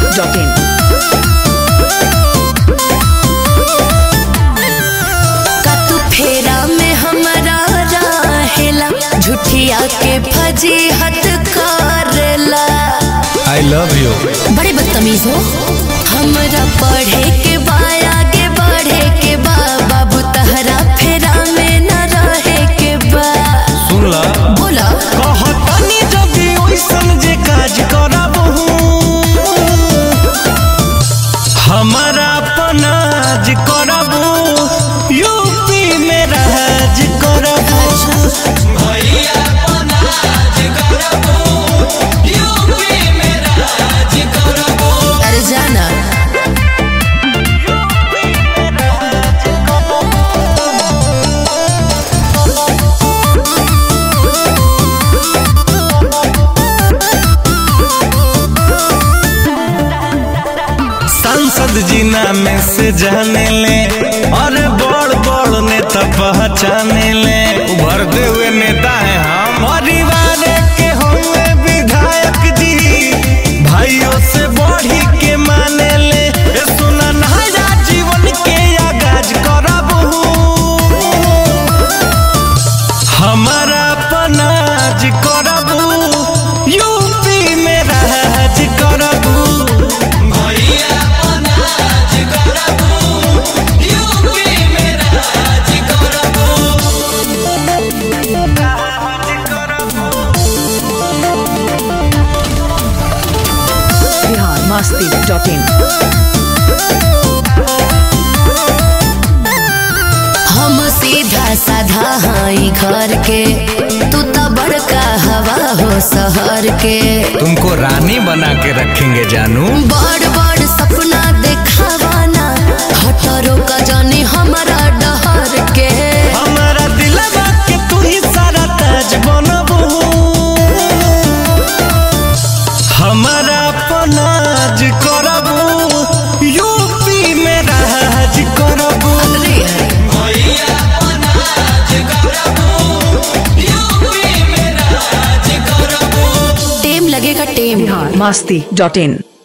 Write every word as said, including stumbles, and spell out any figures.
Dot in. का तू फेरा में हमारा रहेला, झूठिया के फजीहत करेला। I love you. बड़े बदतमीज हो। हमरा पढ़े के बा, आगे बढ़े के बा, बाबू तहरा फेरा में न रहे के बा। सुन ला बोला कहतनी जदी ओइसन जे काज करबहू, हमारा अपनाज करबू, यूपी में राज करबू। भैया अपनाज करबू, यूपी में राज करबू। अरे जाना सांसद जी नाम से जाने ले और बड़ बड़ नेता पहचाने ले। उभरते हुए नेता है हम, परिवार के होंगे विधायक जी, भाइयों से बढ़ी के माने ले। ए सुना नया जीवन के आगाज करबहू, हमारा अपनाज करबू, यूपी में राज करबू। Bihar Masti dot in. हम सीधा साधा हाई घर के, तू तो बड़का हवा हो शहर के। तुमको रानी बना के रखेंगे जानू। बड़ बड़ सपना देखावाना, हटरो का जानी हमारा डहर के। हमारा दिलवा के तू ही सारा ताज बनबू, हमारा अपनाज करबू, यूपी में राज करबू। भैया अपनाज करबू, यूपी में राज करबू। टेम लगेगा टेम। बिहार मस्ती डॉट इन।